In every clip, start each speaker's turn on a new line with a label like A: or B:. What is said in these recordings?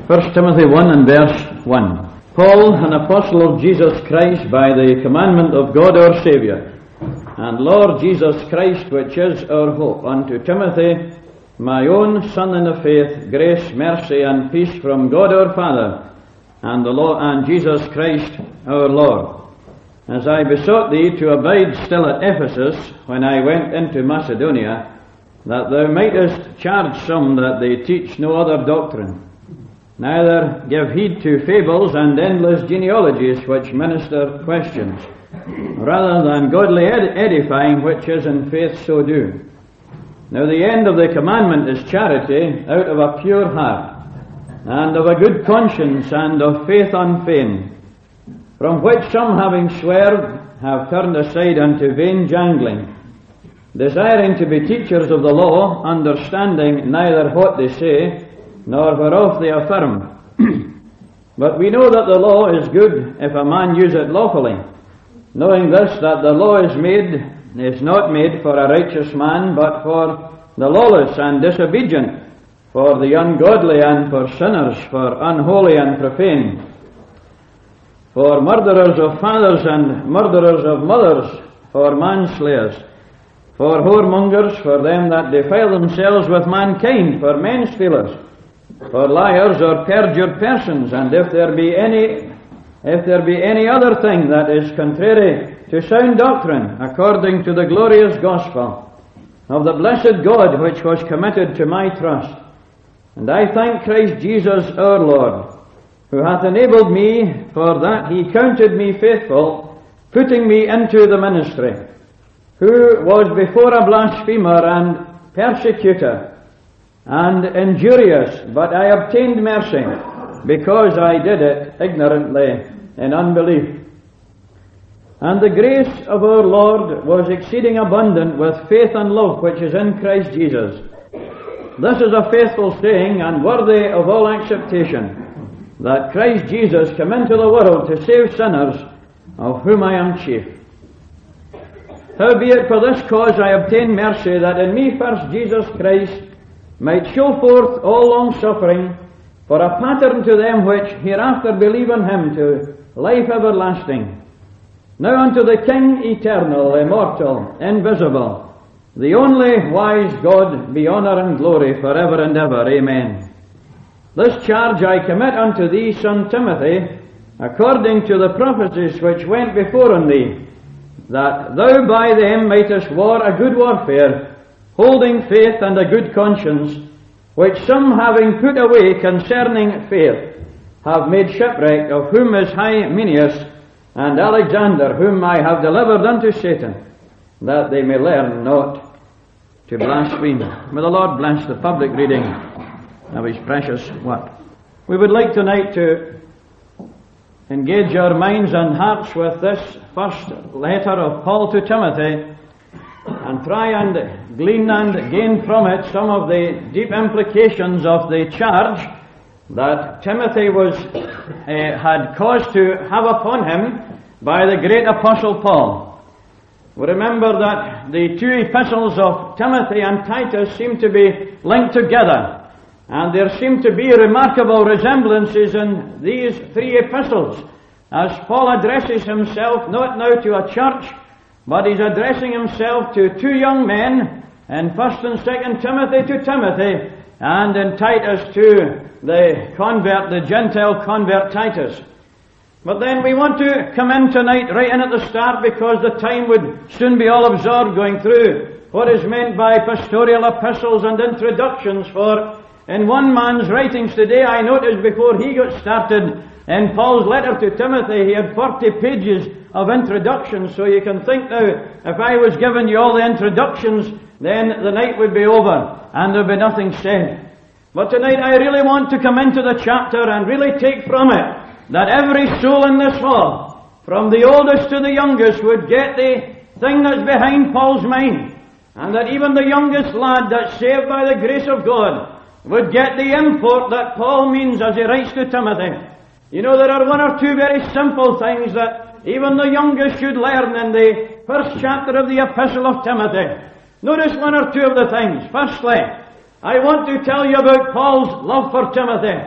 A: 1 Timothy 1 and verse 1. Paul, an apostle of Jesus Christ by the commandment of God our Saviour, and Lord Jesus Christ, which is our hope, unto Timothy, my own son in the faith, grace, mercy, and peace from God our Father, and the Lord, and Jesus Christ our Lord. As I besought thee to abide still at Ephesus, when I went into Macedonia, that thou mightest charge some that they teach no other doctrine, neither give heed to fables and endless genealogies which minister questions, rather than godly edifying, which is in faith so do. Now the end of the commandment is charity out of a pure heart, and of a good conscience, and of faith unfeigned, from which some, having swerved, have turned aside unto vain jangling, desiring to be teachers of the law, understanding neither what they say, nor whereof they affirm. But we know that the law is good if a man use it lawfully, knowing this, that the law is not made for a righteous man, but for the lawless and disobedient, for the ungodly and for sinners, for unholy and profane, for murderers of fathers and murderers of mothers, for manslayers, for whoremongers, for them that defile themselves with mankind, for men stealers, for liars or perjured persons, and if there be any other thing that is contrary to sound doctrine, according to the glorious gospel of the blessed God, which was committed to my trust. And I thank Christ Jesus our Lord, who hath enabled me, for that he counted me faithful, putting me into the ministry, who was before a blasphemer and persecutor, and injurious, but I obtained mercy, because I did it ignorantly in unbelief. And the grace of our Lord was exceeding abundant with faith and love which is in Christ Jesus. This is a faithful saying, and worthy of all acceptation, that Christ Jesus came into the world to save sinners, of whom I am chief. Howbeit for this cause I obtained mercy, that in me first Jesus Christ might show forth all long suffering, for a pattern to them which hereafter believe on him to life everlasting. Now unto the King eternal, immortal, invisible, the only wise God, be honour and glory for ever and ever. Amen. This charge I commit unto thee, son Timothy, according to the prophecies which went before on thee, that thou by them mightest war a good warfare, holding faith and a good conscience, which some, having put away concerning faith, have made shipwreck, of whom is Hymenaeus and Alexander, whom I have delivered unto Satan, that they may learn not to blaspheme. May the Lord bless the public reading of his precious word. We would like tonight to engage our minds and hearts with this first letter of Paul to Timothy, and try and glean and gain from it some of the deep implications of the charge that Timothy had cause to have upon him by the great apostle Paul. We remember that the two epistles of Timothy and Titus seem to be linked together, and there seem to be remarkable resemblances in these three epistles, as Paul addresses himself not now to a church, but he's addressing himself to two young men, in 1st and 2nd Timothy to Timothy, and in Titus to the Gentile convert Titus. But then we want to come in tonight right in at the start, because the time would soon be all absorbed going through what is meant by pastoral epistles and introductions. For in one man's writings today, I noticed before he got started in Paul's letter to Timothy, he had 40 pages of introductions. So you can think now, if I was giving you all the introductions, then the night would be over and there'd be nothing said. But tonight I really want to come into the chapter and really take from it that every soul in this hall, from the oldest to the youngest, would get the thing that's behind Paul's mind, and that even the youngest lad that's saved by the grace of God would get the import that Paul means as he writes to Timothy. You know, there are one or two very simple things that even the youngest should learn in the first chapter of the Epistle of Timothy. Notice one or two of the things. Firstly, I want to tell you about Paul's love for Timothy.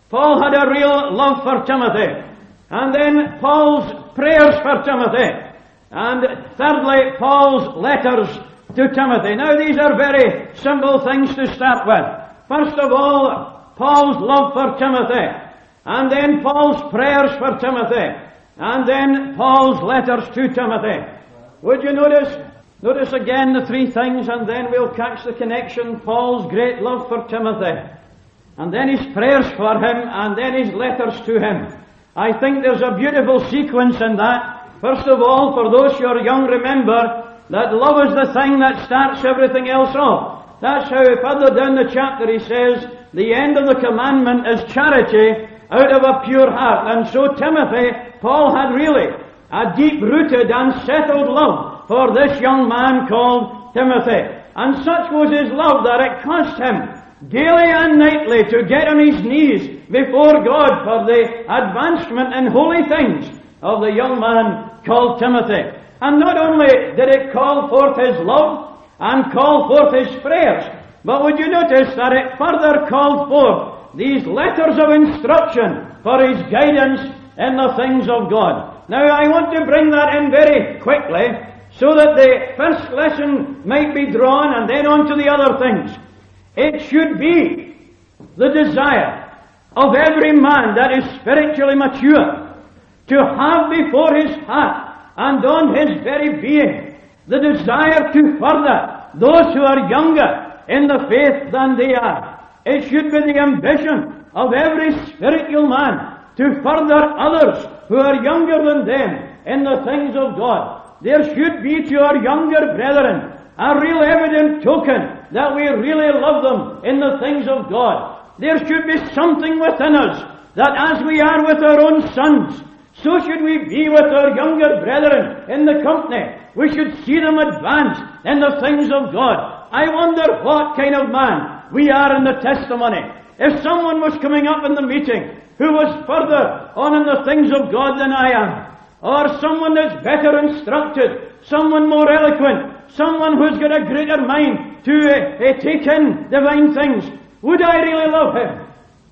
A: Paul had a real love for Timothy. And then Paul's prayers for Timothy. And thirdly, Paul's letters to Timothy. Now these are very simple things to start with. First of all, Paul's love for Timothy. And then Paul's prayers for Timothy. And then Paul's letters to Timothy. Would you notice? Notice again the three things, and then we'll catch the connection. Paul's great love for Timothy. And then his prayers for him, and then his letters to him. I think there's a beautiful sequence in that. First of all, for those who are young, remember that love is the thing that starts everything else off. That's how, further down the chapter, he says, the end of the commandment is charity out of a pure heart. And so Timothy, Paul had really a deep-rooted and settled love for this young man called Timothy. And such was his love that it cost him daily and nightly to get on his knees before God for the advancement in holy things of the young man called Timothy. And not only did it call forth his love and call forth his prayers, but would you notice that it further called forth these letters of instruction for his guidance in the things of God. Now I want to bring that in very quickly so that the first lesson might be drawn and then on to the other things. It should be the desire of every man that is spiritually mature to have before his heart and on his very being the desire to further those who are younger in the faith than they are. It should be the ambition of every spiritual man to further others who are younger than them in the things of God. There should be to our younger brethren a real evident token that we really love them in the things of God. There should be something within us that as we are with our own sons, so should we be with our younger brethren in the company. We should see them advance in the things of God. I wonder what kind of man we are in the testimony. If someone was coming up in the meeting who was further on in the things of God than I am, or someone that's better instructed, someone more eloquent, someone who's got a greater mind to take in divine things, would I really love him?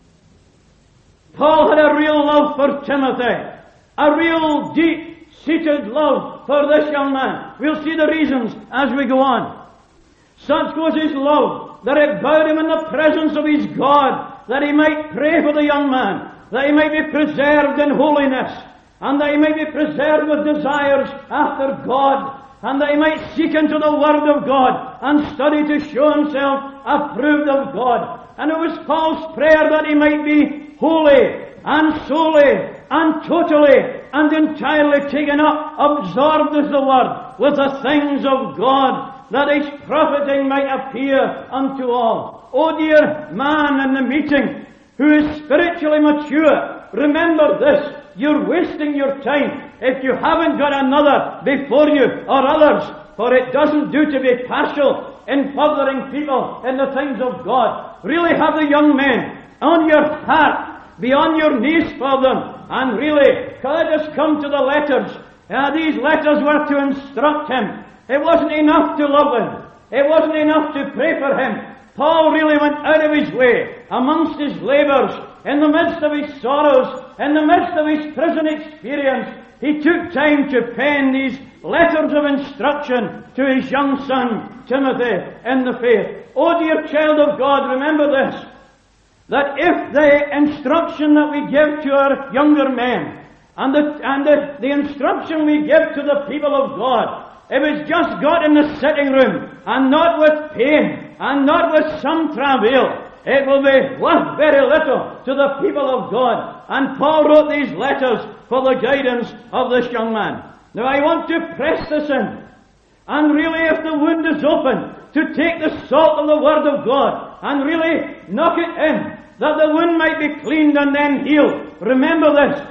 A: Paul had a real love for Timothy, a real deep-seated love for this young man. We'll see the reasons as we go on. Such was his love that it bowed him in the presence of his God, that he might pray for the young man, that he might be preserved in holiness, and that he might be preserved with desires after God, and that he might seek into the Word of God and study to show himself approved of God. And it was Paul's prayer that he might be holy and solely and totally and entirely taken up, absorbed as the Word, with the things of God, that his profiting might appear unto all. O dear man in the meeting who is spiritually mature, remember this. You're wasting your time if you haven't got another before you or others, for it doesn't do to be partial in furthering people in the things of God. Really have the young men on your heart, be on your knees for them, and really, let us come to the letters. These letters were to instruct him. It wasn't enough to love him. It wasn't enough to pray for him. Paul really went out of his way amongst his labours, in the midst of his sorrows, in the midst of his prison experience. He took time to pen these letters of instruction to his young son, Timothy, in the faith. Oh dear child of God, remember this, that if the instruction that we give to our younger men, and the instruction we give to the people of God, if it's just got in the sitting room, and not with pain, and not with some travail, it will be worth very little to the people of God. And Paul wrote these letters for the guidance of this young man. Now I want to press this in. And really, if the wound is open, to take the salt of the Word of God and really knock it in, that the wound might be cleaned and then healed. Remember this.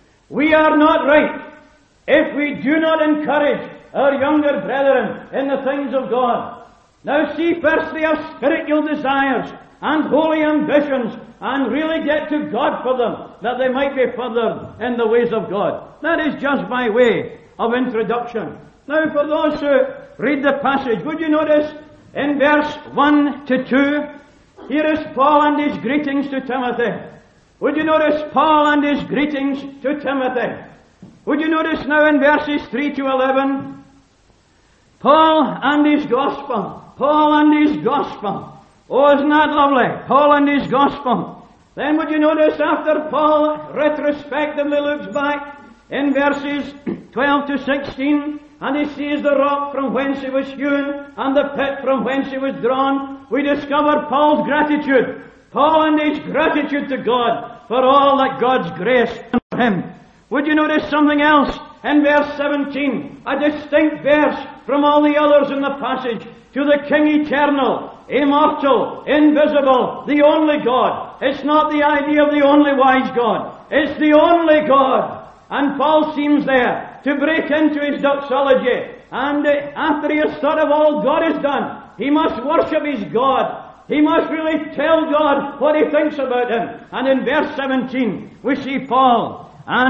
A: We are not right if we do not encourage our younger brethren in the things of God. Now see first they have spiritual desires and holy ambitions, and really get to God for them, that they might be furthered in the ways of God. That is just by way of introduction. Now for those who read the passage, would you notice in verse 1 to 2, here is Paul and his greetings to Timothy. Would you notice Paul and his greetings to Timothy? Would you notice now in verses 3 to 11? Paul and his gospel. Paul and his gospel. Oh, isn't that lovely? Paul and his gospel. Then would you notice after Paul retrospectively looks back in verses 12 to 16, and he sees the rock from whence he was hewn and the pit from whence he was drawn, we discover Paul's gratitude. Paul and his gratitude to God for all that God's grace for him. Would you notice something else? In verse 17, a distinct verse from all the others in the passage, to the King eternal, immortal, invisible, the only God. It's not the idea of the only wise God. It's the only God. And Paul seems there to break into his doxology. And after he has thought of all God has done, he must worship his God. He must really tell God what he thinks about him. And in verse 17, we see Paul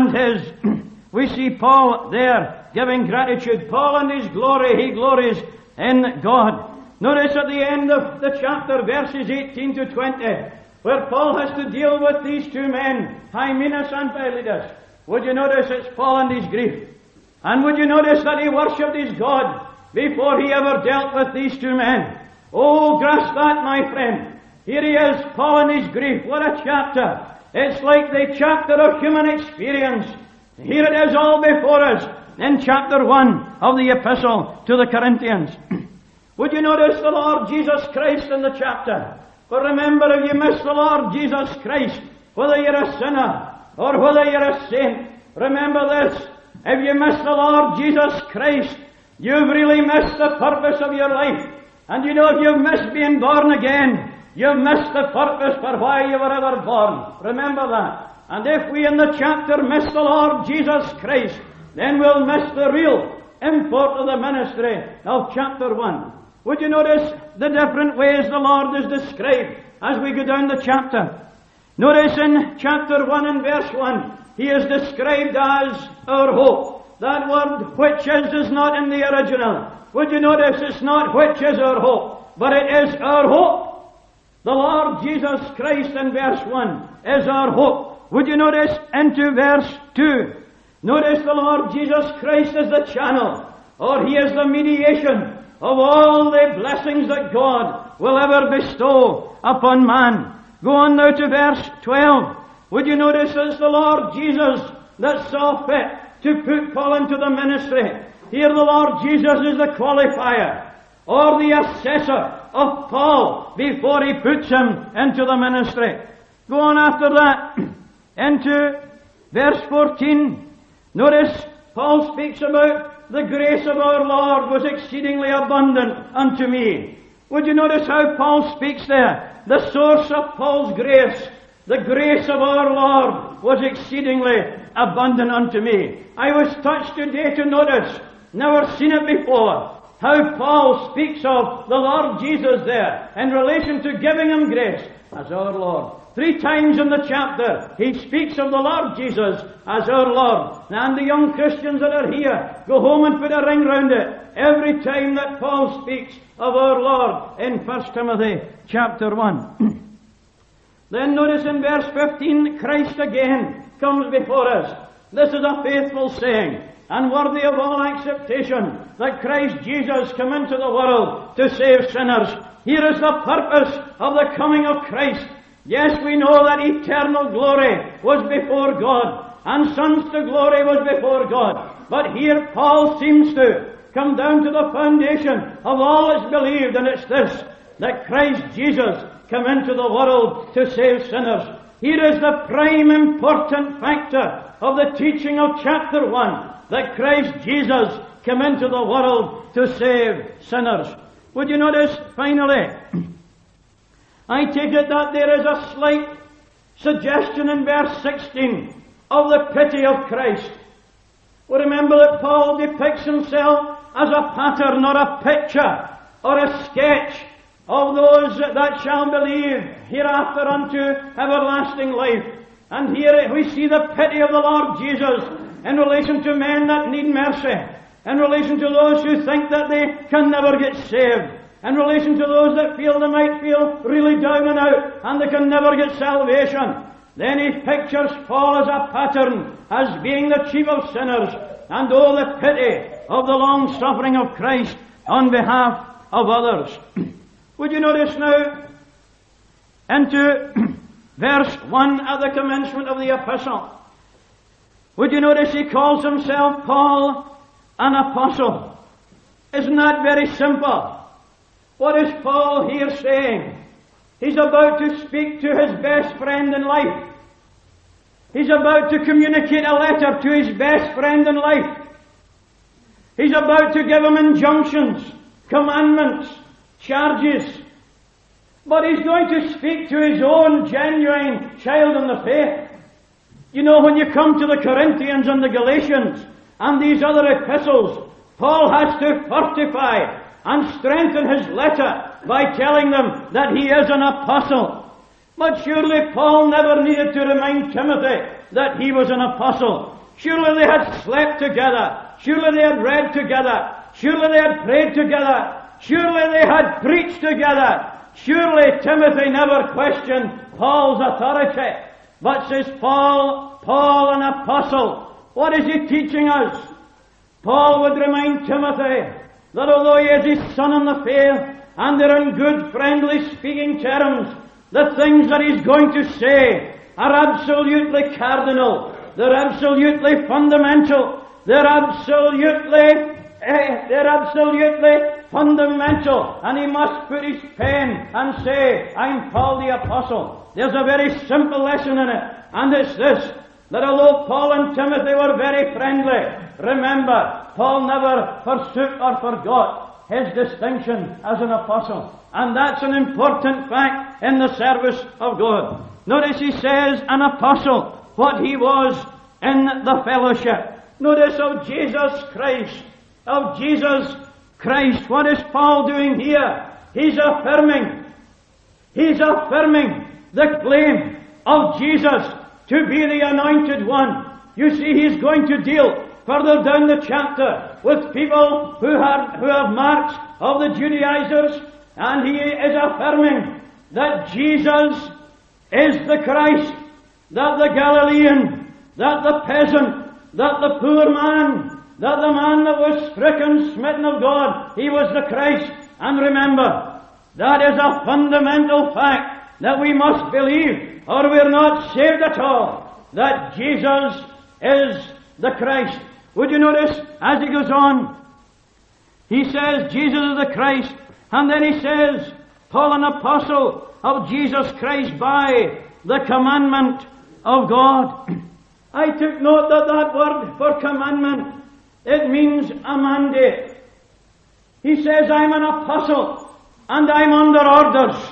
A: there giving gratitude. Paul and his glory, he glories in God. Notice at the end of the chapter, verses 18 to 20, where Paul has to deal with these two men, Hymenaeus and Philetus. Would you notice it's Paul and his grief? And would you notice that he worshipped his God before he ever dealt with these two men? Oh, grasp that, my friend. Here he is, Paul and his grief. What a chapter. It's like the chapter of human experience. Here it is all before us in chapter 1 of the epistle to the Corinthians. Would you notice the Lord Jesus Christ in the chapter? But remember, if you miss the Lord Jesus Christ, whether you're a sinner or whether you're a saint, remember this. If you miss the Lord Jesus Christ, you've really missed the purpose of your life. And you know, if you've missed being born again, you've missed the purpose for why you were ever born. Remember that. And if we in the chapter miss the Lord Jesus Christ, then we'll miss the real import of the ministry of chapter 1. Would you notice the different ways the Lord is described as we go down the chapter? Notice in chapter 1 and verse 1, he is described as our hope. That word which is not in the original. Would you notice it's not which is our hope, but it is our hope. The Lord Jesus Christ in verse 1 is our hope. Would you notice into verse 2? Notice the Lord Jesus Christ is the channel, or he is the mediation of all the blessings that God will ever bestow upon man. Go on now to verse 12. Would you notice it's the Lord Jesus that saw fit to put Paul into the ministry. Here the Lord Jesus is the qualifier, or the assessor of Paul before he puts him into the ministry. Go on after that into verse 14. Notice Paul speaks about the grace of our Lord was exceedingly abundant unto me. Would you notice how Paul speaks there? The source of Paul's grace, the grace of our Lord was exceedingly abundant unto me. I was touched today to notice, never seen it before, how Paul speaks of the Lord Jesus there in relation to giving him grace as our Lord. 3 times in the chapter he speaks of the Lord Jesus as our Lord. And the young Christians that are here, go home and put a ring round it every time that Paul speaks of our Lord in 1 Timothy chapter 1. Then notice in verse 15, Christ again comes before us. This is a faithful saying and worthy of all acceptation, that Christ Jesus come into the world to save sinners. Here is the purpose of the coming of Christ. Yes, we know that eternal glory was before God, and sons to glory was before God. But here Paul seems to come down to the foundation of all that's believed, and it's this, that Christ Jesus come into the world to save sinners. Here is the prime important factor of the teaching of chapter 1, that Christ Jesus come into the world to save sinners. Would you notice, finally, I take it that there is a slight suggestion in verse 16 of the pity of Christ. We remember that Paul depicts himself as a pattern or a picture or a sketch of those that shall believe hereafter unto everlasting life. And here we see the pity of the Lord Jesus in relation to men that need mercy, in relation to those who think that they can never get saved, in relation to those that feel they might feel really down and out and they can never get salvation. Then he pictures Paul as a pattern, as being the chief of sinners, and oh, the pity of the long suffering of Christ on behalf of others. Would you notice now into verse 1 at the commencement of the epistle? Would you notice he calls himself Paul, an apostle? Isn't that very simple? What is Paul here saying? He's about to speak to his best friend in life. He's about to communicate a letter to his best friend in life. He's about to give him injunctions, commandments, charges. But he's going to speak to his own genuine child in the faith. You know, when you come to the Corinthians and the Galatians and these other epistles, Paul has to fortify and strengthen his letter by telling them that he is an apostle. But surely Paul never needed to remind Timothy that he was an apostle. Surely they had slept together. Surely they had read together. Surely they had prayed together. Surely they had preached together. Surely Timothy never questioned Paul's authority. But says Paul, an apostle. What is he teaching us? Paul would remind Timothy that although he is his son in the faith, and they're in good, friendly speaking terms, the things that he's going to say are absolutely cardinal. They're absolutely fundamental. They're absolutely fundamental. And he must put his pen and say, I'm Paul the Apostle. There's a very simple lesson in it. And it's this, that although Paul and Timothy were very friendly, remember, Paul never forsook or forgot his distinction as an apostle. And that's an important fact in the service of God. Notice he says an apostle, what he was in the fellowship. Notice of Jesus Christ. Of Jesus Christ. What is Paul doing here? He's affirming the claim of Jesus to be the anointed one. You see, he's going to deal further down the chapter with people who have marks of the Judaizers, and he is affirming that Jesus is the Christ, that the Galilean, that the peasant, that the poor man, that the man that was stricken, smitten of God, he was the Christ. And remember, that is a fundamental fact that we must believe, or we're not saved at all, that Jesus is the Christ. Would you notice, as he goes on, he says, Jesus is the Christ, and then he says, Paul, an apostle of Jesus Christ by the commandment of God. I took note that word for commandment, it means a mandate. He says, I'm an apostle, and I'm under orders.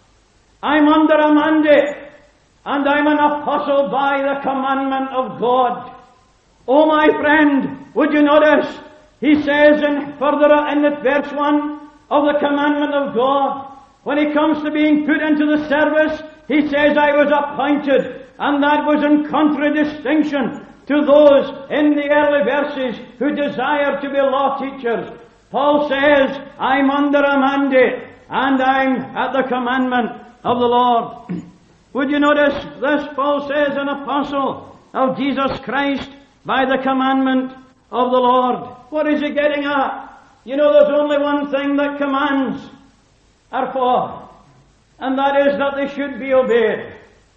A: I'm under a mandate, and I'm an apostle by the commandment of God. Oh, my friend, would you notice? He says further in verse 1 of the commandment of God, when he comes to being put into the service, he says, I was appointed, and that was in contradistinction to those in the early verses who desired to be law teachers. Paul says, I'm under a mandate, and I'm at the commandment of the Lord. Would you notice this? Paul says, an apostle of Jesus Christ by the commandment of the Lord. What is he getting at? You know, there's only one thing that commands are for, and that is that they should be obeyed.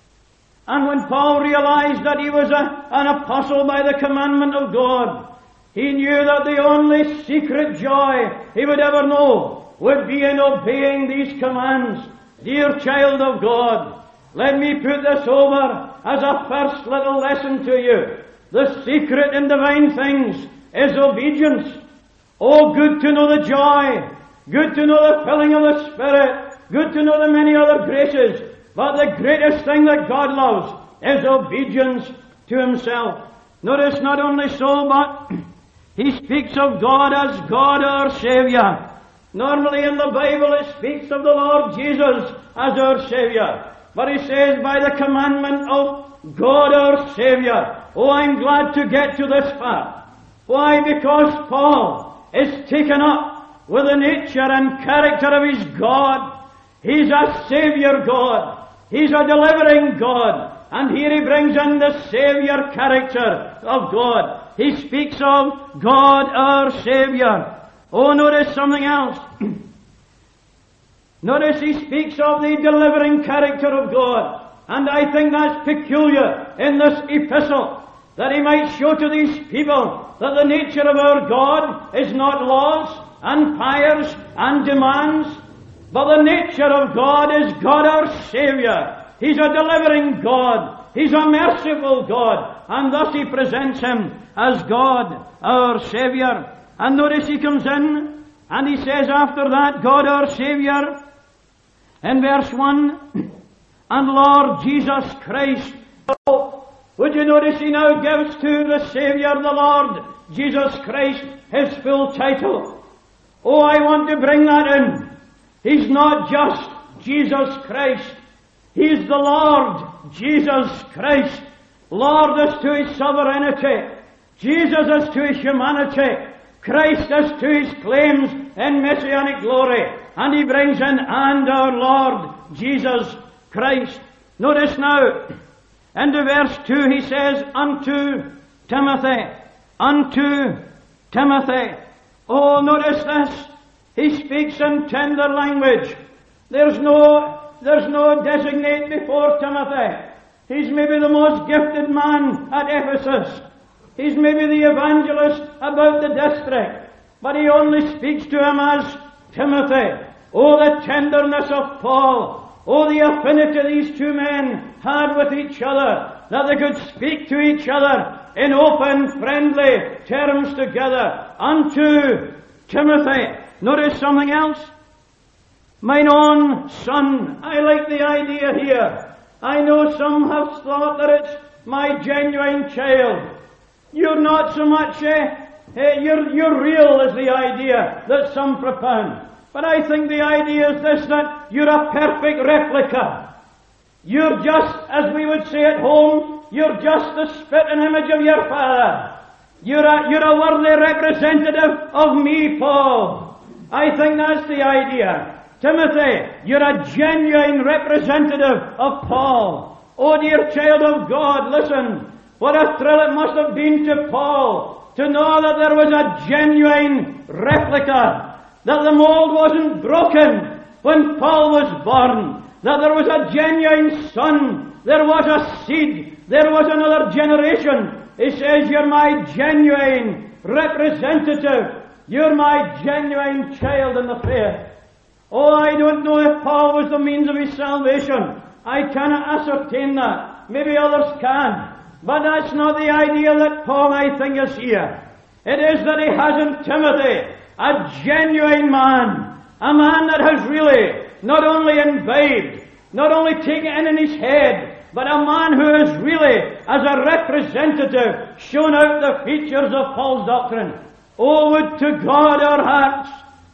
A: And when Paul realized that he was an apostle by the commandment of God, he knew that the only secret joy he would ever know would be in obeying these commands. Dear child of God, let me put this over as a first little lesson to you. The secret in divine things is obedience. Oh, good to know the joy, good to know the filling of the Spirit, good to know the many other graces, but the greatest thing that God loves is obedience to Himself. Notice not only so, but he speaks of God as God our Saviour. Normally in the Bible it speaks of the Lord Jesus as our Saviour. But he says by the commandment of God our Saviour. Oh, I'm glad to get to this part. Why? Because Paul is taken up with the nature and character of his God. He's a Saviour God. He's a delivering God. And here he brings in the Saviour character of God. He speaks of God our Saviour. Oh, notice something else. Notice he speaks of the delivering character of God. And I think that's peculiar in this epistle, that he might show to these people that the nature of our God is not laws and fires and demands, but the nature of God is God our Saviour. He's a delivering God. He's a merciful God. And thus he presents him as God our Saviour. And notice he comes in and he says after that, God our Saviour, in verse 1, and Lord Jesus Christ. Would you notice he now gives to the Saviour, the Lord Jesus Christ, his full title. Oh, I want to bring that in. He's not just Jesus Christ. He's the Lord Jesus Christ. Lord is to his sovereignty. Jesus is to his humanity. Christ is to his claims in messianic glory. And he brings in, and our Lord Jesus Christ. Notice now, into verse 2 he says, unto Timothy. Unto Timothy. Oh, notice this. He speaks in tender language. There's no designate before Timothy. He's maybe the most gifted man at Ephesus. He's maybe the evangelist about the district. But he only speaks to him as Timothy. Oh, the tenderness of Paul. Oh, the affinity these two men had with each other, that they could speak to each other in open, friendly terms together. Unto Timothy. Notice something else. Mine own son. I like the idea here. I know some have thought that it's my genuine child. You're not so much, you're real is the idea that some propound. But I think the idea is this, that you're a perfect replica. You're just, as we would say at home, you're just the spit and image of your father. You're a worthy representative of me, Paul. I think that's the idea. Timothy, you're a genuine representative of Paul. Oh, dear child of God, listen. What a thrill it must have been to Paul to know that there was a genuine replica. That the mold wasn't broken when Paul was born. That there was a genuine son. There was a seed. There was another generation. He says, you're my genuine representative. You're my genuine child in the faith. Oh, I don't know if Paul was the means of his salvation. I cannot ascertain that. Maybe others can. But that's not the idea that Paul, I think, is here. It is that he has in Timothy a genuine man. A man that has really not only imbibed, not only taken it in his head, but a man who has really, as a representative, shown out the features of Paul's doctrine. Oh, would to God our hearts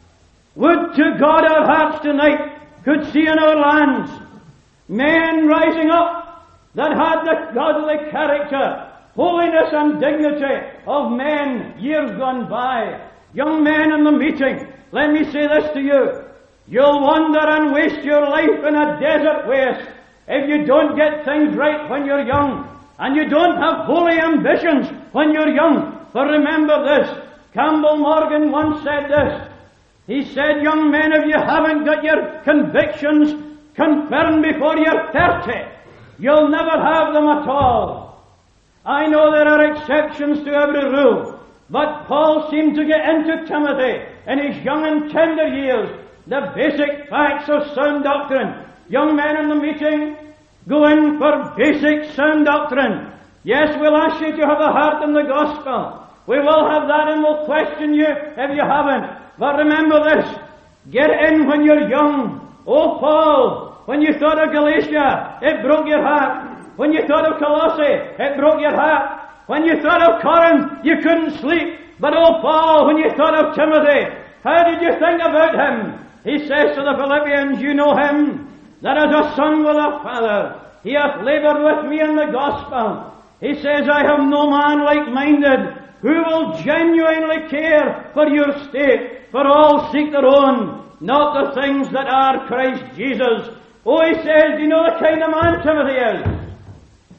A: tonight could see in our lands men rising up that had the godly character, holiness and dignity of men years gone by. Young men in the meeting, let me say this to you. You'll wander and waste your life in a desert waste if you don't get things right when you're young, and you don't have holy ambitions when you're young. For remember this, Campbell Morgan once said this. He said, young men, if you haven't got your convictions confirmed before you're 30, you'll never have them at all. I know there are exceptions to every rule, but Paul seemed to get into Timothy in his young and tender years the basic facts of sound doctrine. Young men in the meeting, go in for basic sound doctrine. Yes, we'll ask you to have a heart in the gospel. We will have that, and we'll question you if you haven't. But remember this, get in when you're young. Oh, Paul, when you thought of Galatia, it broke your heart. When you thought of Colossae, it broke your heart. When you thought of Corinth, you couldn't sleep. But oh, Paul, when you thought of Timothy, how did you think about him? He says to the Philippians, you know him, that as a son with a father, he hath labored with me in the gospel. He says, I have no man like-minded who will genuinely care for your state, for all seek their own, not the things that are Christ Jesus. Oh, he says, do you know the kind of man Timothy is?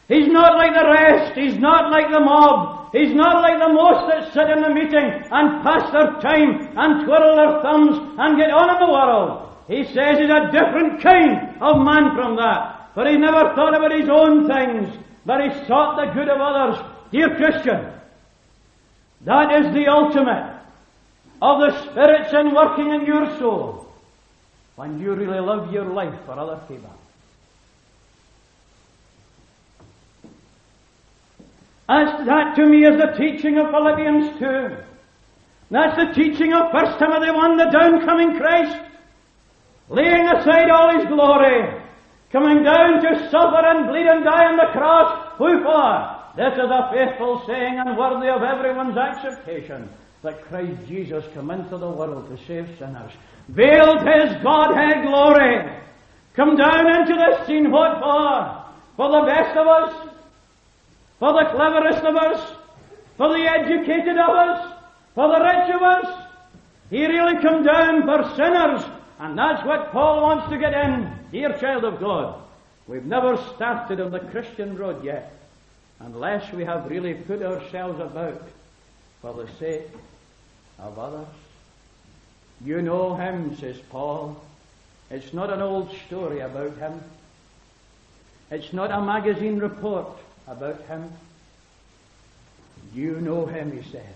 A: He's not like the rest. He's not like the mob. He's not like the most that sit in the meeting and pass their time and twirl their thumbs and get on in the world. He says he's a different kind of man from that. For he never thought about his own things, but he sought the good of others. Dear Christian, that is the ultimate of the Spirit's in working in your soul, when you really live your life for other people. That to me is the teaching of Philippians 2. That's the teaching of 1 Timothy 1, the downcoming Christ, laying aside all his glory, coming down to suffer and bleed and die on the cross. Who for? This is a faithful saying and worthy of everyone's acceptation, that Christ Jesus come into the world to save sinners, veiled his Godhead glory, come down into the scene. What for? For the best of us? For the cleverest of us? For the educated of us? For the rich of us? He really come down for sinners, and that's what Paul wants to get in. Dear child of God, we've never started on the Christian road yet, unless we have really put ourselves about for the sake of others. You know him, says Paul. It's not an old story about him. It's not a magazine report about him. You know him, he says.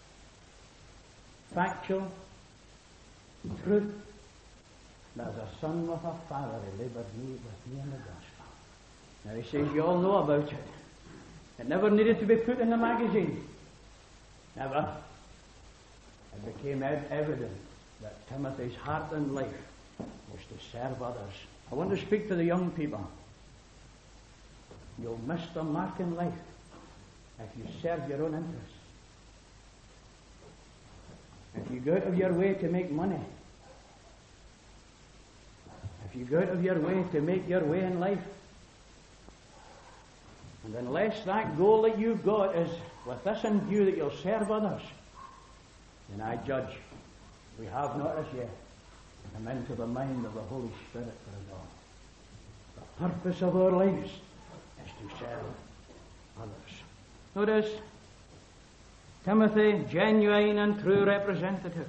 A: Factual, truth. There's a son with a father who labored with me in the gospel. Now he says you all know about it. It never needed to be put in the magazine. Never. It became evident that Timothy's heart and life was to serve others. I want to speak to the young people. You'll miss the mark in life if you serve your own interests. If you go out of your way to make money, if you go out of your way to make your way in life, and unless that goal that you've got is with this in view that you'll serve others, then I judge we have not as yet come into the mind of the Holy Spirit for us all. The purpose of our lives is to serve others. Notice, Timothy, genuine and true representative.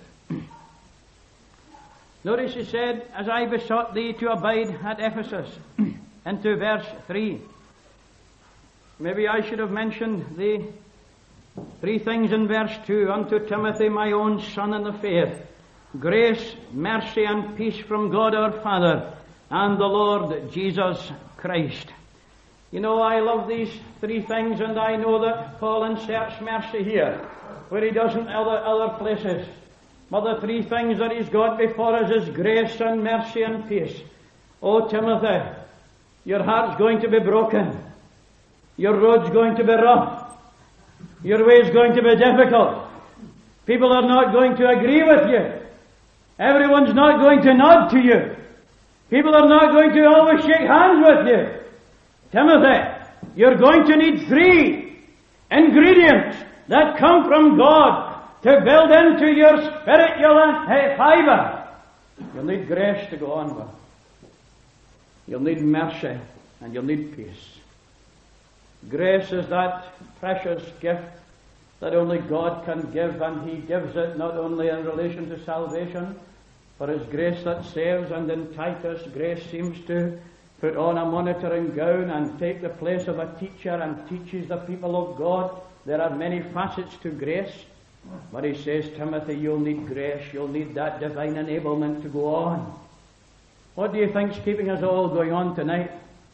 A: Notice he said, as I besought thee to abide at Ephesus, into verse 3. Maybe I should have mentioned the 3 things in verse 2. Unto Timothy, my own son in the faith, grace, mercy, and peace from God our Father and the Lord Jesus Christ. You know, I love these 3 things, and I know that Paul inserts mercy here, where he doesn't other places. But the 3 things that he's got before us is grace and mercy and peace. Oh, Timothy, your heart's going to be broken. Your road's going to be rough. Your way's going to be difficult. People are not going to agree with you. Everyone's not going to nod to you. People are not going to always shake hands with you. Timothy, you're going to need 3 ingredients that come from God to build into your spiritual fibre. You'll need grace to go on with. You'll need mercy, and you'll need peace. Grace is that precious gift that only God can give, and He gives it not only in relation to salvation, but it's grace that saves. And in Titus, grace seems to put on a monitoring gown and take the place of a teacher and teaches the people of God. There are many facets to grace, but he says, Timothy, you'll need grace. You'll need that divine enablement to go on. What do you think's keeping us all going on tonight?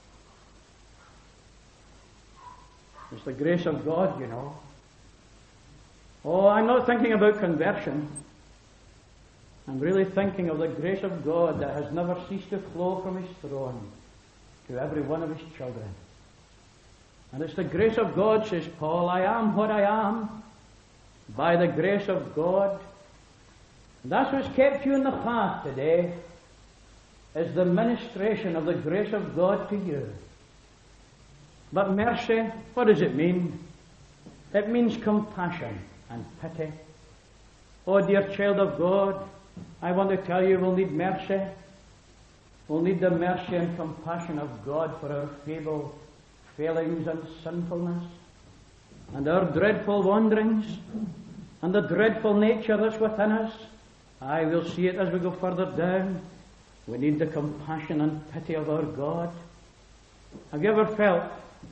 A: It's the grace of God, you know. Oh, I'm not thinking about conversion. I'm really thinking of the grace of God that has never ceased to flow from His throne to every one of His children. And it's the grace of God, says Paul, I am what I am by the grace of God. And that's what's kept you in the path today, is the ministration of the grace of God to you. But mercy, what does it mean? It means compassion and pity. Oh, dear child of God, I want to tell you we'll need mercy. We'll need the mercy and compassion of God for our feeble failings and sinfulness, and our dreadful wanderings, and the dreadful nature that's within us. I will see it as we go further down. We need the compassion and pity of our God. Have you ever felt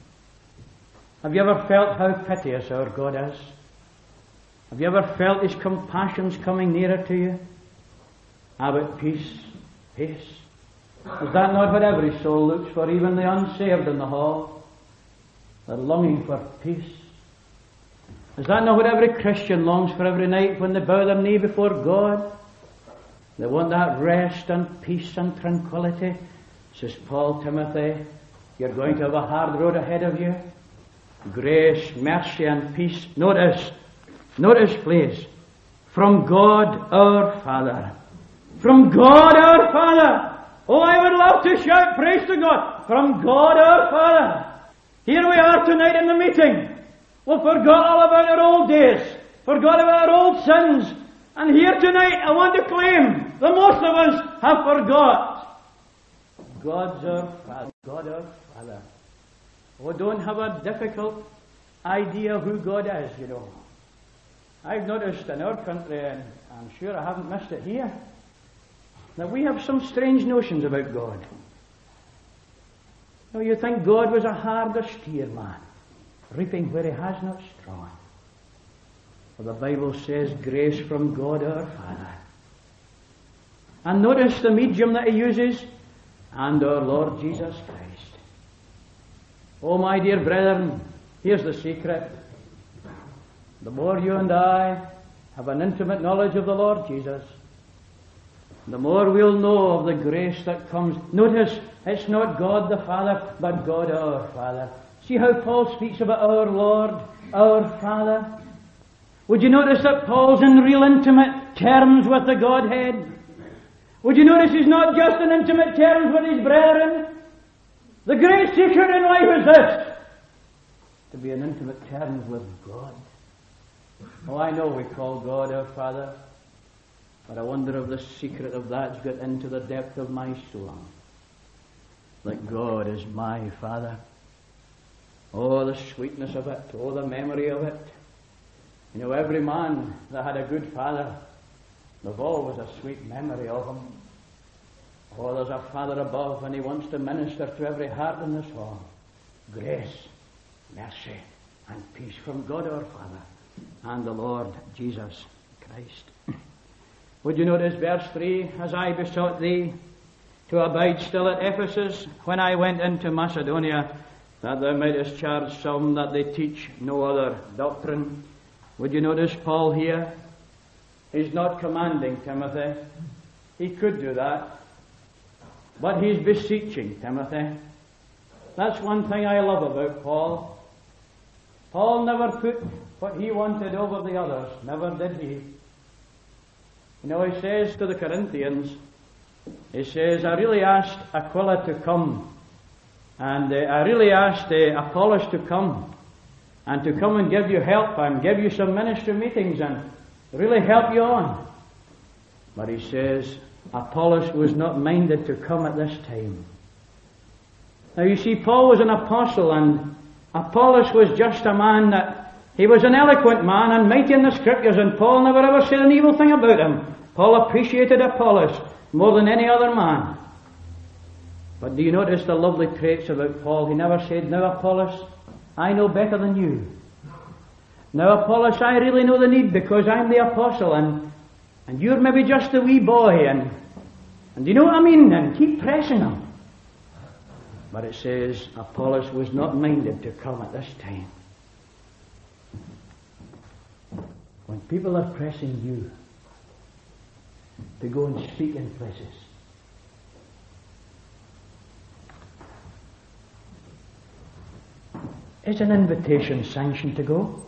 A: how piteous our God is? Have you ever felt His compassions coming nearer to you? How about peace? Peace. Is that not what every soul looks for, even the unsaved in the hall? They're longing for peace. Is that not what every Christian longs for every night when they bow their knee before God? They want that rest and peace and tranquility. Says Paul, Timothy, you're going to have a hard road ahead of you. Grace, mercy and peace. Notice please. From God our Father. From God our Father. Oh, I would love to shout praise to God. From God our Father. Here we are tonight in the meeting. We forgot all about our old days. Forgot about our old sins. And here tonight I want to claim that most of us have forgot. God's our Father. God our Father. Oh, don't have a difficult idea who God is, you know. I've noticed in our country, and I'm sure I haven't missed it here, that we have some strange notions about God. You know, you think God was a hard, austere man, reaping where He has not strawn. Well, the Bible says, grace from God our Father. And notice the medium that He uses, and our Lord Jesus Christ. Oh, my dear brethren, here's the secret. The more you and I have an intimate knowledge of the Lord Jesus, the more we'll know of the grace that comes. Notice, it's not God the Father, but God our Father. See how Paul speaks about our Lord, our Father? Would you notice that Paul's in real intimate terms with the Godhead? Would you notice he's not just in intimate terms with his brethren? The great secret in life is this: to be in intimate terms with God. Oh, I know we call God our Father, but I wonder if the secret of that's got into the depth of my soul. That God is my Father. Oh, the sweetness of it. Oh, the memory of it. You know, every man that had a good father, there's always a sweet memory of him. Oh, there's a Father above, and He wants to minister to every heart in this hall. Grace, mercy, and peace from God our Father and the Lord Jesus Christ. Would you notice verse 3? As I besought thee to abide still at Ephesus when I went into Macedonia, that thou mightest charge some that they teach no other doctrine. Would you notice Paul here? He's not commanding Timothy. He could do that. But he's beseeching Timothy. That's one thing I love about Paul. Paul never put what he wanted over the others. Never did he. You know, he says to the Corinthians, he says, I really asked Aquila to come. And I really asked Apollos to come. And to come and give you help and give you some ministry meetings and really help you on. But he says, Apollos was not minded to come at this time. Now you see, Paul was an apostle, and Apollos was just a man that, he was an eloquent man and mighty in the Scriptures, and Paul never ever said an evil thing about him. Paul appreciated Apollos more than any other man. But do you notice the lovely traits about Paul? He never said, now Apollos, I know better than you. Now Apollos, I really know the need because I'm the apostle, and you're maybe just a wee boy, and you know what I mean? And keep pressing him. But it says Apollos was not minded to come at this time. When people are pressing you to go and speak in places, is an invitation sanctioned to go?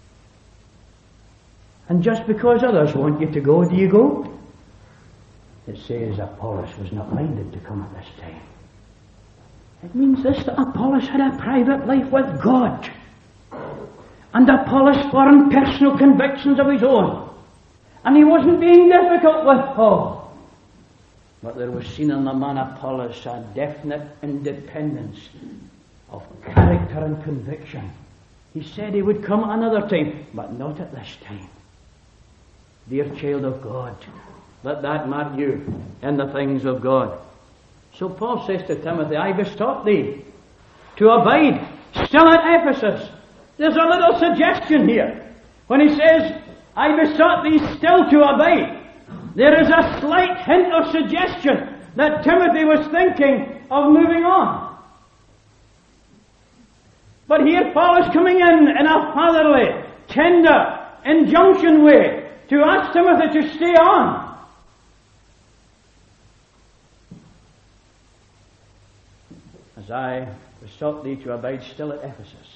A: And just because others want you to go, do you go? It says Apollos was not minded to come at this time. It means this, that Apollos had a private life with God. And Apollos formed personal convictions of his own. And he wasn't being difficult with Paul. But there was seen in the man Apollos a definite independence of character and conviction. He said he would come another time, but not at this time. Dear child of God, let that mark you in the things of God. So Paul says to Timothy, I besought thee to abide still at Ephesus. There's a little suggestion here. When he says, I besought thee still to abide, there is a slight hint of suggestion that Timothy was thinking of moving on. But here Paul is coming in a fatherly, tender, injunction way to ask Timothy to stay on. As I besought thee to abide still at Ephesus.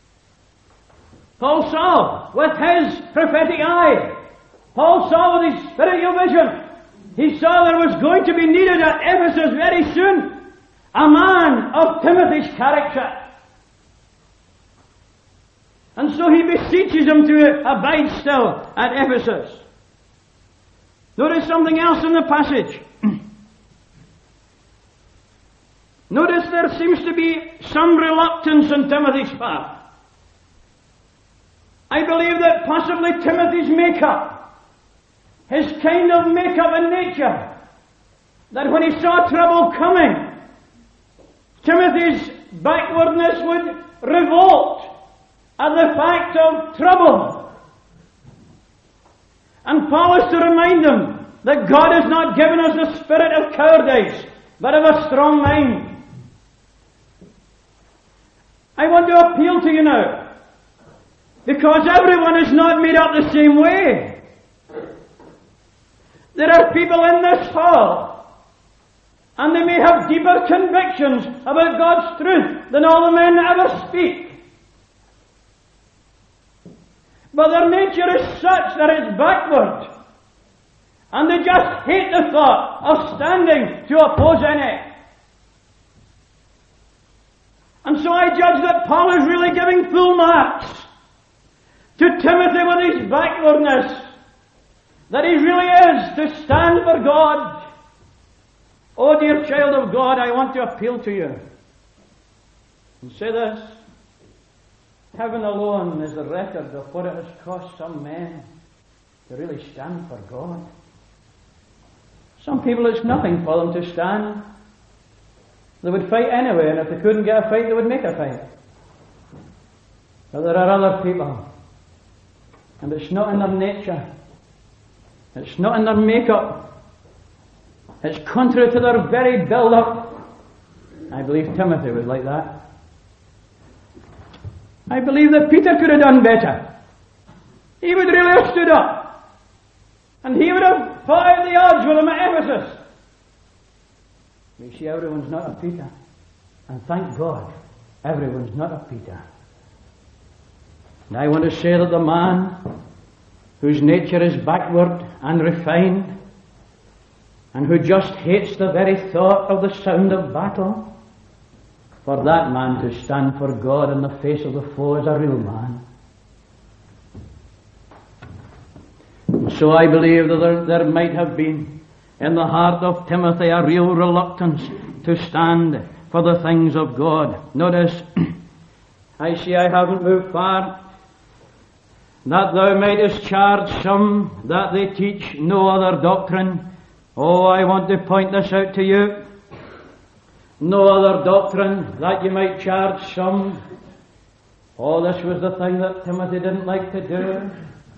A: Paul saw with his prophetic eye. Paul saw with his spiritual vision. He saw there was going to be needed at Ephesus very soon a man of Timothy's character. And so he beseeches him to abide still at Ephesus. Notice something else in the passage. Notice there seems to be some reluctance on Timothy's part. I believe that possibly Timothy's makeup, his kind of makeup and nature, that when he saw trouble coming, Timothy's backwardness would revolt at the fact of trouble. And Paul is to remind them that God has not given us the spirit of cowardice, but of a strong mind. I want to appeal to you now, because everyone is not made up the same way. There are people in this hall, and they may have deeper convictions about God's truth than all the men that ever speak. But their nature is such that it's backward, and they just hate the thought of standing to oppose any. And so I judge that Paul is really giving full marks to Timothy with his backwardness, that he really is to stand for God. Oh, dear child of God, I want to appeal to you and say this. Heaven alone is the record of what it has cost some men to really stand for God. Some people, it's nothing for them to stand. They would fight anyway, and if they couldn't get a fight, they would make a fight. But there are other people, and it's not in their nature. It's not in their makeup. It's contrary to their very build-up. I believe Timothy was like that. I believe that Peter could have done better. He would really have stood up, and he would have fought out the odds with them at Ephesus. You see, everyone's not a Peter. And thank God, everyone's not a Peter. And I want to say that the man whose nature is backward and refined, and who just hates the very thought of the sound of battle, for that man to stand for God in the face of the foe is a real man. And so I believe that there might have been in the heart of Timothy a real reluctance to stand for the things of God. Notice, I see I haven't moved far. That thou mightest charge some that they teach no other doctrine. Oh, I want to point this out to you. No other doctrine, that you might charge some. Oh, this was the thing that Timothy didn't like to do.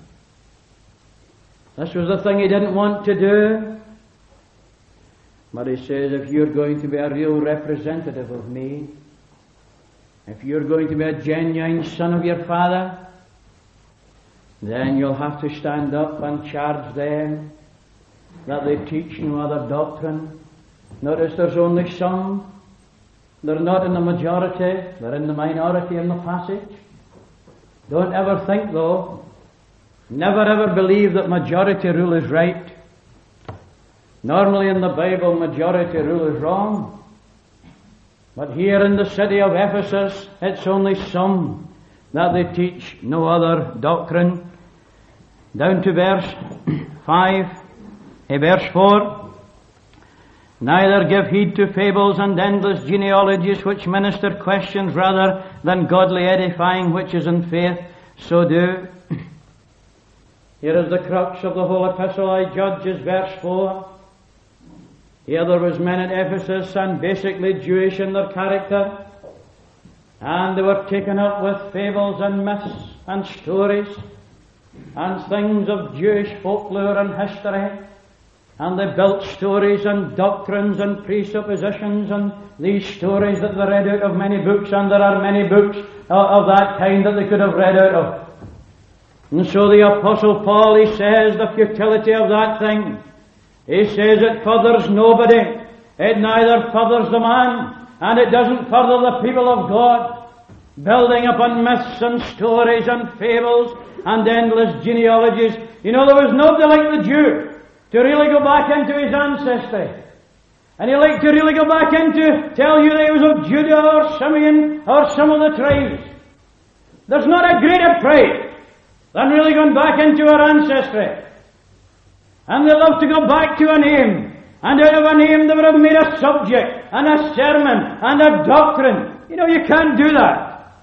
A: This was the thing he didn't want to do. But he says, if you're going to be a real representative of me, if you're going to be a genuine son of your Father, then you'll have to stand up and charge them that they teach no other doctrine. Notice there's only some. They're not in the majority, they're in the minority in the passage. Don't ever think, though, never ever believe that majority rule is right. Normally in the Bible, majority rule is wrong. But here in the city of Ephesus, it's only some that they teach no other doctrine. Down to verse 5, verse 4. Neither give heed to fables and endless genealogies which minister questions rather than godly edifying which is in faith. So do. Here is the crux of the whole epistle, I judge, is verse 4. Here there was men at Ephesus and basically Jewish in their character, and they were taken up with fables and myths and stories and things of Jewish folklore and history, and they built stories and doctrines and presuppositions, and these stories that they read out of many books, and there are many books of that kind that they could have read out of. And so the Apostle Paul, he says the futility of that thing. He says it furthers nobody. It neither furthers the man, and it doesn't further the people of God. Building upon myths and stories and fables and endless genealogies. You know, there was nobody like the Jew to really go back into his ancestry. And he liked to really go back into, tell you that he was of Judah or Simeon or some of the tribes. There's not a greater pride than really going back into our ancestry. And they love to go back to a name. And out of a name they would have made a subject and a sermon and a doctrine. You know, you can't do that.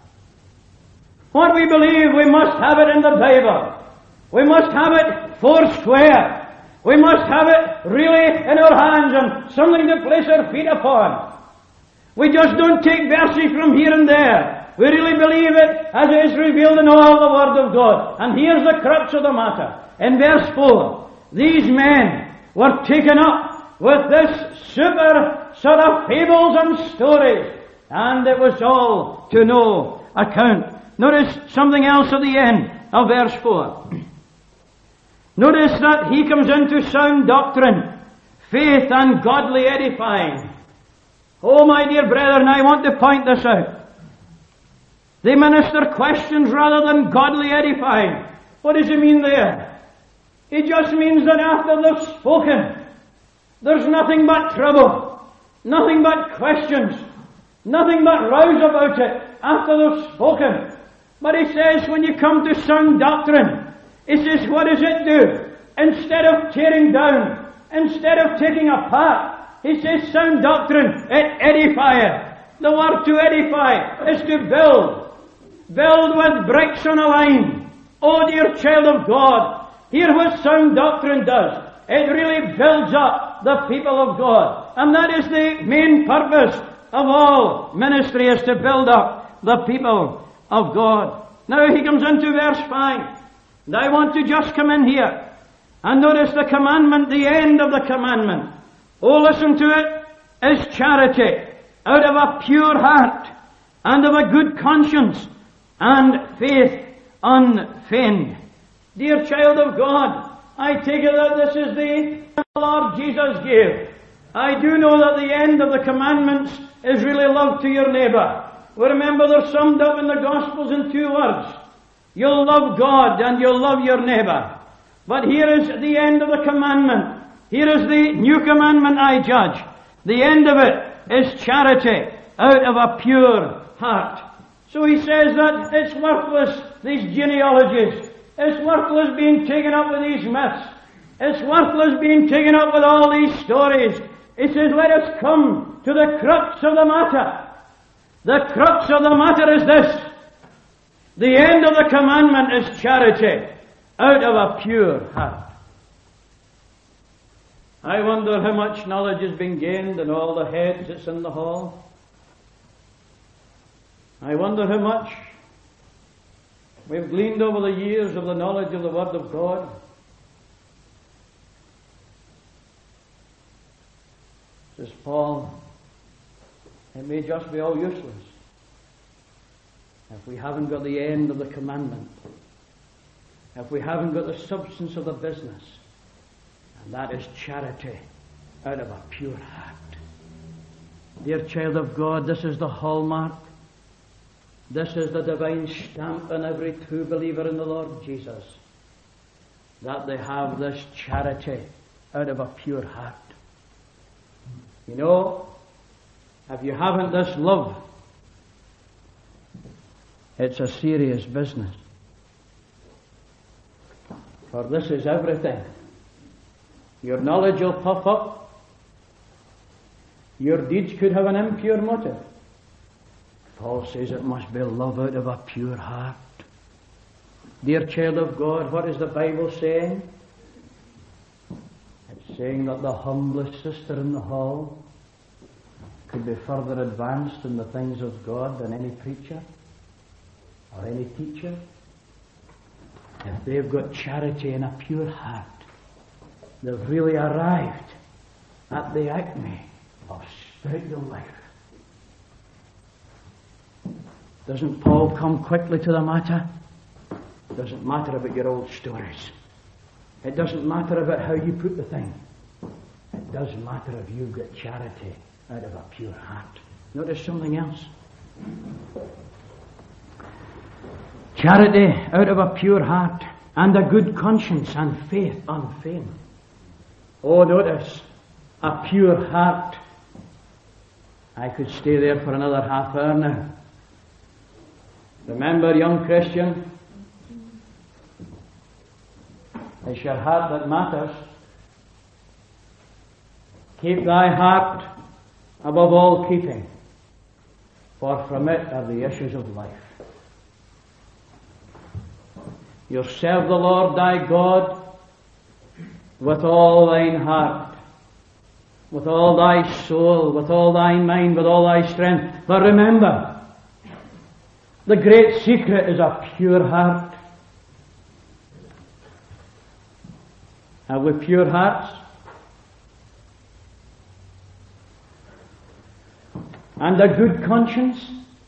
A: What we believe, we must have it in the Bible. We must have it foursquare. We must have it really in our hands and something to place our feet upon. We just don't take verses from here and there. We really believe it as it is revealed in all the Word of God. And here's the crux of the matter. In verse 4, these men were taken up with this super sort of fables and stories. And it was all to no account. Notice something else at the end of verse 4. Notice that he comes into sound doctrine, faith and godly edifying. Oh, my dear brethren, I want to point this out. They minister questions rather than godly edifying. What does he mean there? It just means that after they've spoken, there's nothing but trouble, nothing but questions, nothing but rows about it after they've spoken. But he says when you come to sound doctrine, he says, what does it do? Instead of tearing down, instead of taking apart, he says sound doctrine, it edifieth. The word to edify is to build. Build with bricks on a line. Oh dear child of God, hear what sound doctrine does. It really builds up the people of God. And that is the main purpose of all ministry, is to build up the people of God. Now he comes into verse 5. And I want to just come in here and notice the commandment, the end of the commandment. Oh, listen to it, is charity out of a pure heart and of a good conscience and faith unfeigned. Dear child of God, I take it that this is the Lord Jesus gave. I do know that the end of the commandments is really love to your neighbour. Well, remember they're summed up in the Gospels in 2 words. You'll love God and you'll love your neighbour. But here is the end of the commandment. Here is the new commandment, I judge. The end of it is charity out of a pure heart. So he says that it's worthless, these genealogies. It's worthless being taken up with these myths. It's worthless being taken up with all these stories. He says, let us come to the crux of the matter. The crux of the matter is this. The end of the commandment is charity out of a pure heart. I wonder how much knowledge has been gained in all the heads that's in the hall. I wonder how much we've gleaned over the years of the knowledge of the Word of God. Says Paul, it may just be all useless if we haven't got the end of the commandment, if we haven't got the substance of the business, and that is charity out of a pure heart. Dear child of God, this is the hallmark. This is the divine stamp in every true believer in the Lord Jesus, that they have this charity out of a pure heart. You know, if you haven't this love, it's a serious business. For this is everything. Your knowledge will puff up. Your deeds could have an impure motive. Paul says it must be love out of a pure heart. Dear child of God, what is the Bible saying? It's saying that the humblest sister in the hall could be further advanced in the things of God than any preacher or any teacher. If they've got charity and a pure heart, they've really arrived at the acme of spiritual life. Doesn't Paul come quickly to the matter? It doesn't matter about your old stories. It doesn't matter about how you put the thing. It does matter if you've got charity out of a pure heart. Notice something else. Charity out of a pure heart, and a good conscience, and faith unfeigned. Oh, notice, a pure heart. I could stay there for another half hour now. Remember, young Christian, it's your heart that matters. Keep thy heart above all keeping, for from it are the issues of life. You'll serve the Lord thy God with all thine heart, with all thy soul, with all thy mind, with all thy strength. But remember, the great secret is a pure heart. Have we pure hearts? And a good conscience?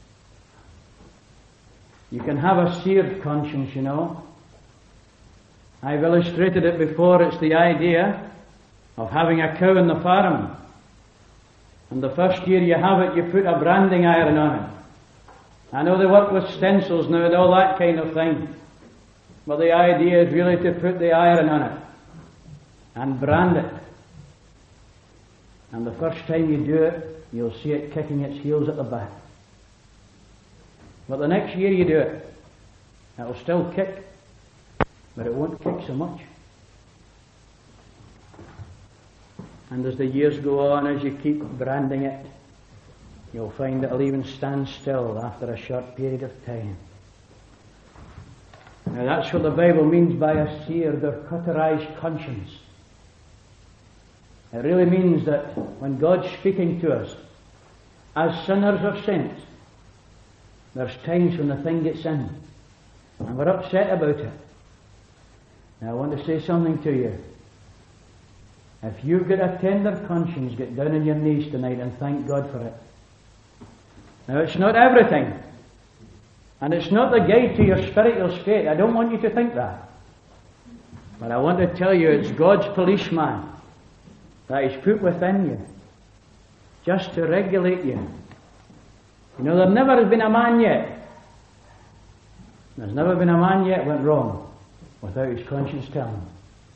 A: You can have a seared conscience, you know. I've illustrated it before. It's the idea of having a cow in the farm. And the first year you have it, you put a branding iron on it. I know they work with stencils now and all that kind of thing. But the idea is really to put the iron on it and brand it. And the first time you do it, you'll see it kicking its heels at the back. But the next year you do it, it'll still kick, but it won't kick so much. And as the years go on, as you keep branding it, you'll find it'll even stand still after a short period of time. Now that's what the Bible means by a seared or cauterized conscience. It really means that when God's speaking to us, as sinners or saints, there's times when the thing gets in, and we're upset about it. Now I want to say something to you. If you've got a tender conscience, get down on your knees tonight and thank God for it. Now it's not everything, and it's not the guide to your spiritual state. I don't want you to think that. But I want to tell you, it's God's policeman that He's put within you, just to regulate you. You know, there never has been a man yet. There's never been a man yet went wrong without his conscience telling him.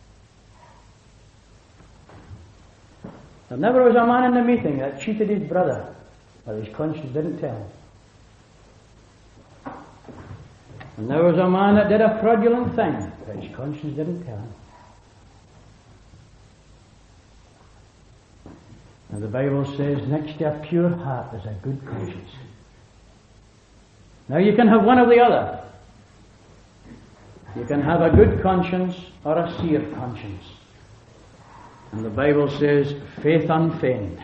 A: There never was a man in the meeting that cheated his brother, but his conscience didn't tell him. And there was a man that did a fraudulent thing, but his conscience didn't tell him. And the Bible says, next to a pure heart is a good conscience. Now you can have one or the other. You can have a good conscience or a seared conscience. And the Bible says, faith unfeigned.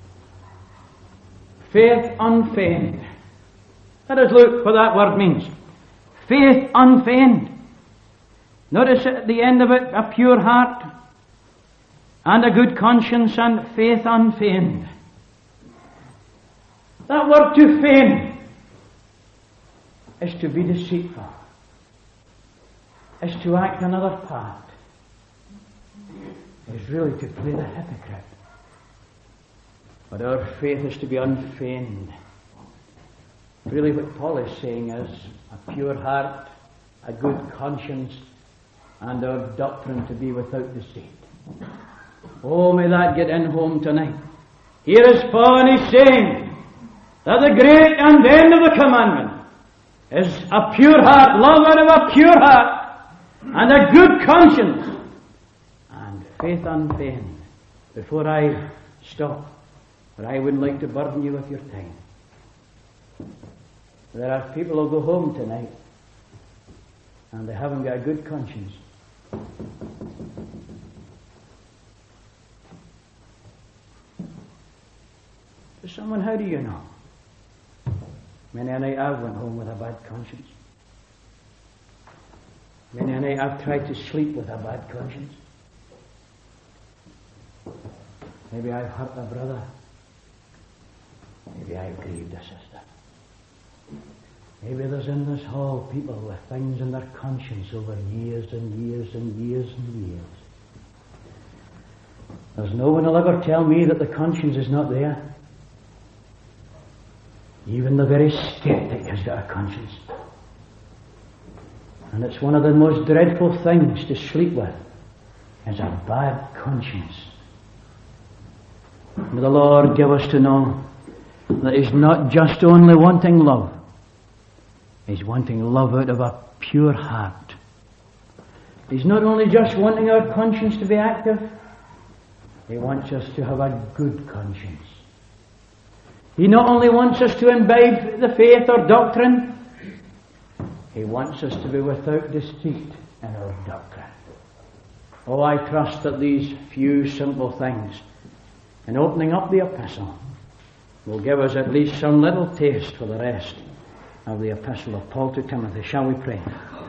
A: Faith unfeigned. Let us look what that word means. Faith unfeigned. Notice at the end of it, a pure heart, and a good conscience, and faith unfeigned. That word to feign is to be deceitful, is to act another part, is really to play the hypocrite. But our faith is to be unfeigned. Really what Paul is saying is a pure heart, a good conscience, and our doctrine to be without deceit. Oh, may that get in home tonight. Here is Paul, and he's saying that the great and end of the commandment is a pure heart, love out of a pure heart, and a good conscience, and faith unfeigned. Before I stop, But I wouldn't like to burden you with your time. There are people who'll go home tonight and they haven't got a good conscience. To someone, how do you know? Many a night I've went home with a bad conscience. Many a night I've tried to sleep with a bad conscience. Maybe I've hurt a brother. Maybe I've grieved a sister. Maybe there's in this hall people with things in their conscience over years and years and years and years. There's no one will ever tell me that the conscience is not there. Even the very skeptic has got a conscience. And it's one of the most dreadful things to sleep with, is a bad conscience. May the Lord give us to know that He's not just only wanting love, He's wanting love out of a pure heart. He's not only just wanting our conscience to be active, He wants us to have a good conscience. He not only wants us to imbibe the faith or doctrine, He wants us to be without deceit in our doctrine. Oh, I trust that these few simple things, in opening up the epistle, will give us at least some little taste for the rest of the epistle of Paul to Timothy. Shall we pray?